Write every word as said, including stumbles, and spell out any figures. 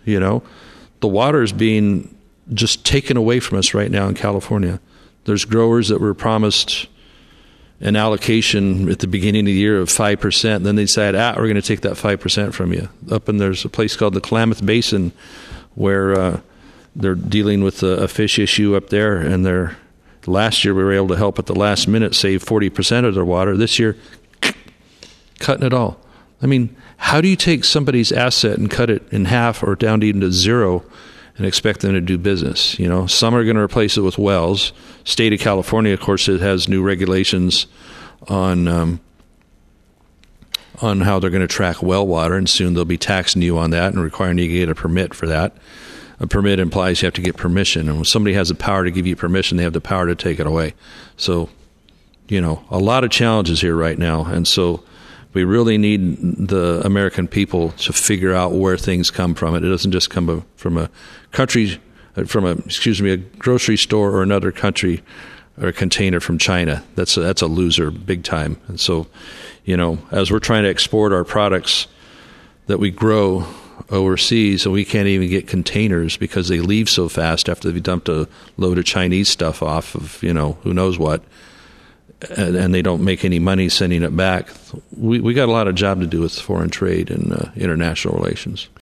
You know, the water is being just taken away from us right now in California. There's growers that were promised an allocation at the beginning of the year of five percent. Then they decide, ah, we're going to take that five percent from you. Up in there's a place called the Klamath Basin where uh, they're dealing with a, a fish issue up there. And they're, last year we were able to help at the last minute save forty percent of their water. This year, cutting it all. I mean, how do you take somebody's asset and cut it in half or down to even to zero and expect them to do business? You know, some are going to replace it with wells. State of California, of course, it has new regulations on um, on how they're going to track well water, and soon they'll be taxing you on that and requiring you to get a permit for that. A permit implies you have to get permission, and when somebody has the power to give you permission, they have the power to take it away. So, you know, a lot of challenges here right now, and so we really need the American people to figure out where things come from. It doesn't just come from a country, from a excuse me, a grocery store or another country, or a container from China. That's a, that's a loser big time. And so, you know, as we're trying to export our products that we grow overseas, and we can't even get containers because they leave so fast after they've dumped a load of Chinese stuff off of, you know, who knows what. And, and they don't make any money sending it back. We we got a lot of job to do with foreign trade and uh, international relations.